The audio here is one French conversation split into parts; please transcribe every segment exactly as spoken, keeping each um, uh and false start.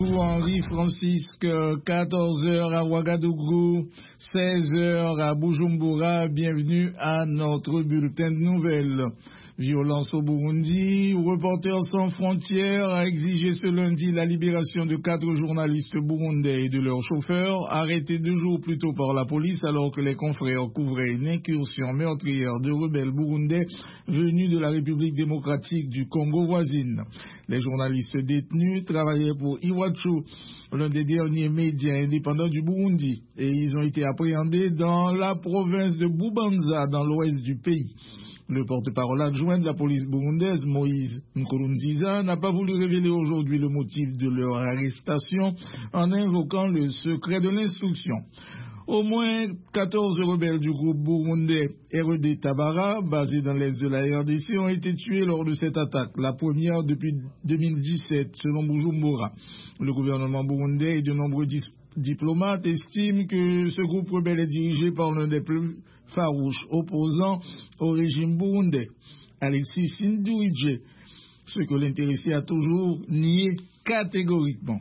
Henri-Francisque, quatorze heures à Ouagadougou, seize heures à Bujumbura. Bienvenue à notre bulletin de nouvelles. Violence au Burundi. Reporters sans frontières a exigé ce lundi la libération de quatre journalistes burundais et de leurs chauffeurs, arrêtés deux jours plus tôt par la police alors que les confrères couvraient une incursion meurtrière de rebelles burundais venus de la République démocratique du Congo voisine. Les journalistes détenus travaillaient pour Iwachu, l'un des derniers médias indépendants du Burundi, et ils ont été appréhendés dans la province de Bubanza, dans l'ouest du pays. Le porte-parole adjoint de la police burundaise, Moïse Nkurunziza, n'a pas voulu révéler aujourd'hui le motif de leur arrestation en invoquant le secret de l'instruction. Au moins quatorze rebelles du groupe burundais R E D Tabara, basé dans l'est de la R D C, ont été tués lors de cette attaque, la première depuis deux mille dix-sept, selon Bujumbura. Le gouvernement burundais et de nombreux dis- diplomates estiment que ce groupe rebelle est dirigé par l'un des plus farouches opposants au régime burundais, Alexis Sinduije, ce que l'intéressé a toujours nié catégoriquement.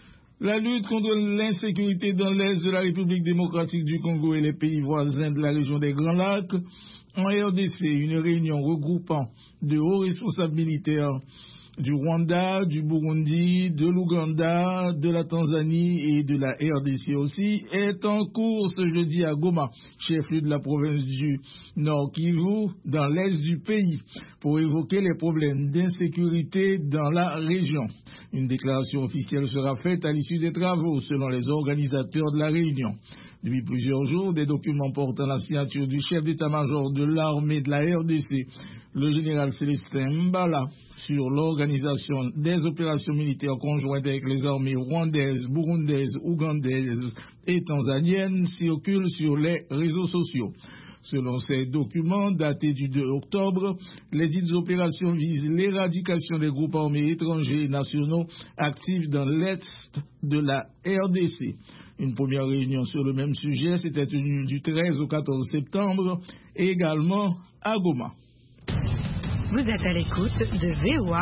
La lutte contre l'insécurité dans l'est de la République démocratique du Congo et les pays voisins de la région des Grands Lacs. En R D C, une réunion regroupant de hauts responsables militaires du Rwanda, du Burundi, de l'Ouganda, de la Tanzanie et de la R D C aussi, est en cours ce jeudi à Goma, chef-lieu de la province du Nord Kivu, dans l'est du pays, pour évoquer les problèmes d'insécurité dans la région. Une déclaration officielle sera faite à l'issue des travaux, selon les organisateurs de la réunion. Depuis plusieurs jours, des documents portant la signature du chef d'état-major de l'armée de la R D C, le général Célestin Mbala, sur l'organisation des opérations militaires conjointes avec les armées rwandaises, burundaises, ougandaises et tanzaniennes, circulent sur les réseaux sociaux. Selon ces documents datés du deux octobre, les dites opérations visent l'éradication des groupes armés étrangers et nationaux actifs dans l'est de la R D C. Une première réunion sur le même sujet s'était tenue du treize au quatorze septembre, également à Goma. Vous êtes à l'écoute de V O A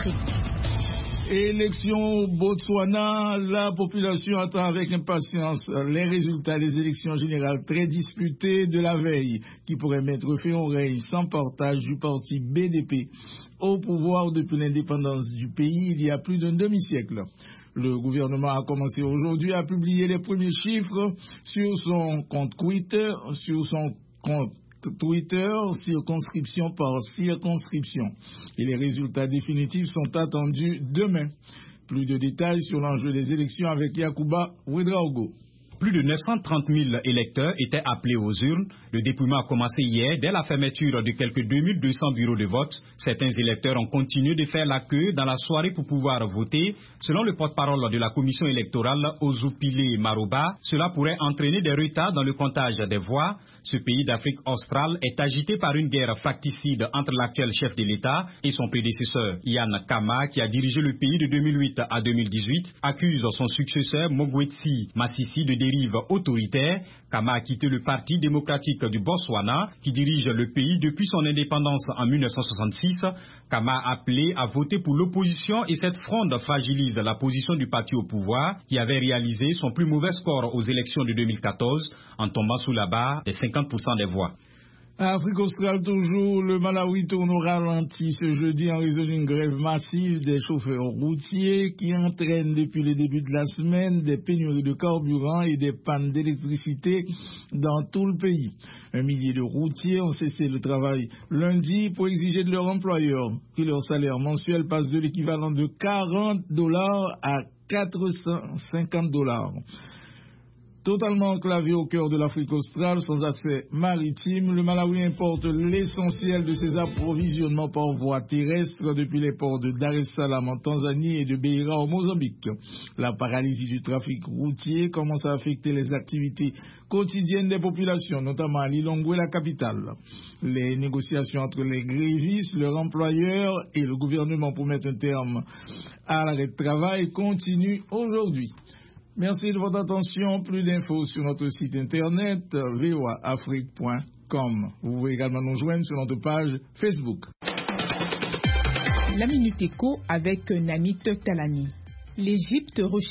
Afrique. Élection au Botswana, la population attend avec impatience les résultats des élections générales très disputées de la veille, qui pourraient mettre fin au règne sans partage du parti B D P au pouvoir depuis l'indépendance du pays il y a plus d'un demi-siècle. Le gouvernement a commencé aujourd'hui à publier les premiers chiffres sur son compte Twitter, sur son compte Twitter, circonscription par circonscription. Et les résultats définitifs sont attendus demain. Plus de détails sur l'enjeu des élections avec Yacouba Ouedraogo. Plus de neuf cent trente mille électeurs étaient appelés aux urnes. Le dépouillement a commencé hier dès la fermeture de quelques deux mille deux cents bureaux de vote. Certains électeurs ont continué de faire la queue dans la soirée pour pouvoir voter. Selon le porte-parole de la commission électorale, Ozupile Maroba, cela pourrait entraîner des retards dans le comptage des voix. Ce pays d'Afrique australe est agité par une guerre fracticide entre l'actuel chef de l'État et son prédécesseur, Ian Kama, qui a dirigé le pays de deux mille huit à deux mille dix-huit, accuse son successeur Mogwetsi Masisi de dérive autoritaire. Kama a quitté le Parti démocratique du Botswana, qui dirige le pays depuis son indépendance en mille neuf cent soixante-six. Kama a appelé à voter pour l'opposition et cette fronde fragilise la position du parti au pouvoir, qui avait réalisé son plus mauvais score aux élections de deux mille quatorze, en tombant sous la barre des cinquante pour cent des voix. Afrique australe toujours, le Malawi tourne au ralenti ce jeudi en raison d'une grève massive des chauffeurs routiers qui entraîne depuis le début de la semaine des pénuries de carburant et des pannes d'électricité dans tout le pays. Un millier de routiers ont cessé le travail lundi pour exiger de leur employeur que leur salaire mensuel passe de l'équivalent de quarante dollars à quatre cent cinquante dollars. Totalement enclavé au cœur de l'Afrique australe, sans accès maritime, le Malawi importe l'essentiel de ses approvisionnements par voie terrestre depuis les ports de Dar es Salaam en Tanzanie et de Beira au Mozambique. La paralysie du trafic routier commence à affecter les activités quotidiennes des populations, notamment à Lilongwe, la capitale. Les négociations entre les grévistes, leurs employeurs et le gouvernement pour mettre un terme à l'arrêt de travail continuent aujourd'hui. Merci de votre attention. Plus d'infos sur notre site internet v o a afrique point com. Vous pouvez également nous joindre sur notre page Facebook. La Minute Éco avec Nanit Talani. L'Égypte